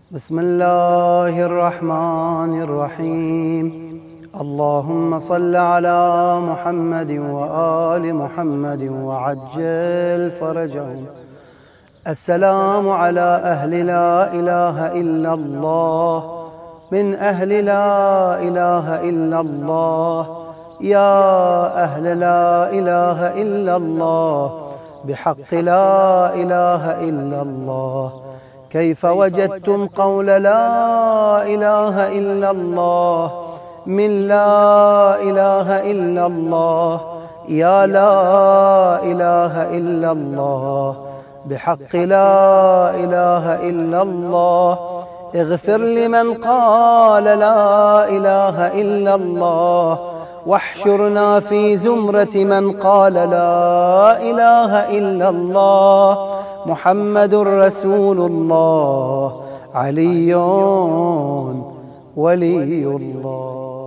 بسم الله الرحمن الرحيم. اللهم صل على محمد وآل محمد وعجل فرجهم. السلام على أهل لا إله إلا الله، من أهل لا إله إلا الله، يا أهل لا إله إلا الله، بحق لا إله إلا الله. كيف وجدتم قول لا إله إلا الله من لا إله إلا الله، يا لا إله إلا الله، بحق لا إله إلا الله. اغفر لمن قال لا إله إلا الله، واحشرنا في زمرة من قال لا إله إلا الله. محمد رسول الله، علي ولي الله.